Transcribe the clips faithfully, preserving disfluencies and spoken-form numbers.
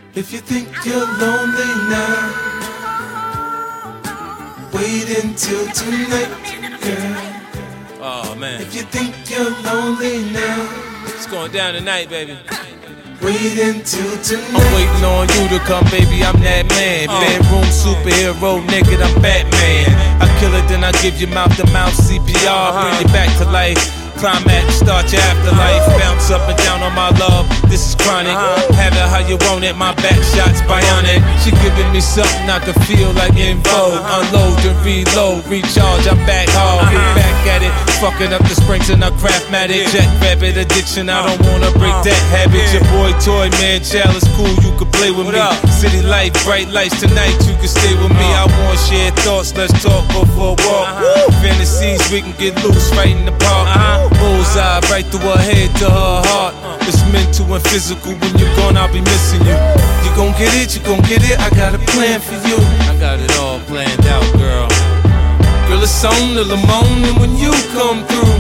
If you think you're lonely now, wait until tonight, girl. Oh man. If you think you're lonely now, it's going down tonight, baby. Wait until tonight. I'm waiting on you to come, baby, I'm that man. uh. Bedroom superhero, nigga, I'm Batman. I kill it, then I give you mouth-to-mouth C P R. uh-huh. Bring you back to life. Climax, start your afterlife. Bounce up and down on my love, this is chronic. uh-huh. Have it how you want it, my back shot's bionic. She giving me something I can feel like in vogue. uh-huh. Unload and reload, recharge, I'm back hard. uh-huh. Get back at it, fucking up the springs in a Craftmatic. Jet rabbit addiction, I don't wanna break that habit. Your boy Toy Man, child is cool, you can play with me. City life, bright lights tonight, you can stay with me. I want shared thoughts, let's talk, go for a walk. uh-huh. Fantasies, we can get loose right in the park. uh-huh. Bullseye right through her head to her heart. It's mental and physical. When you're gone, I'll be missing you. You gon' get it, you gon' get it. I got a plan for you. I got it all planned out, girl. Girl, it's on till the morning when you come through.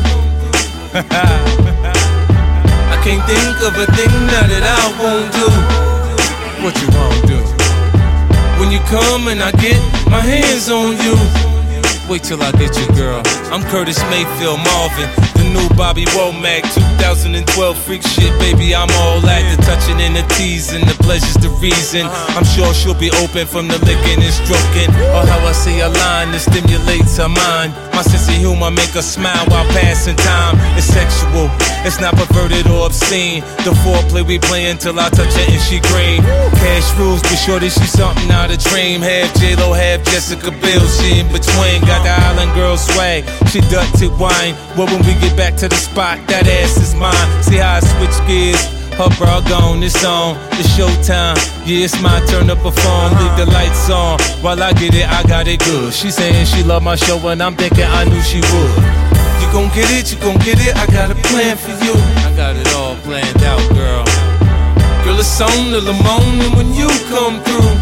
I can't think of a thing now that I won't do. What you won't do? When you come and I get my hands on you. Wait till I get you, girl. I'm Curtis Mayfield Marvin, the new Bobby Womack. two thousand twelve freak shit, baby, I'm all at. The touching and the teasing, the pleasure's the reason. I'm sure she'll be open from the licking and stroking, or how I say a line that stimulates her mind. My sense of humor make her smile while passing time. It's sexual, it's not perverted or obscene. The foreplay we playing till I touch her and she green. Cash rules, be sure that she's something out of dream. Half J-Lo, half Jessica Biel, she in between. Got the island girl swag, she dirty wine. Well, when we get back to the spot, that ass is mine. See how I switch gears, her bra gone, it's on. It's showtime, yeah, it's my turn to perform. Leave the lights on, while I get it, I got it good. She saying she love my show and I'm thinking I knew she would. You gon' get it, you gon' get it, I got a plan for you. I got it all planned out, girl. Girl, it's on till the morning when you come through.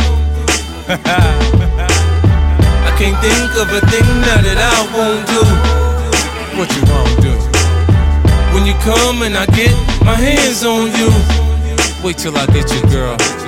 I can't think of a thing now that I won't do. What you won't do? When you come and I get my hands on you. Wait till I get you, girl.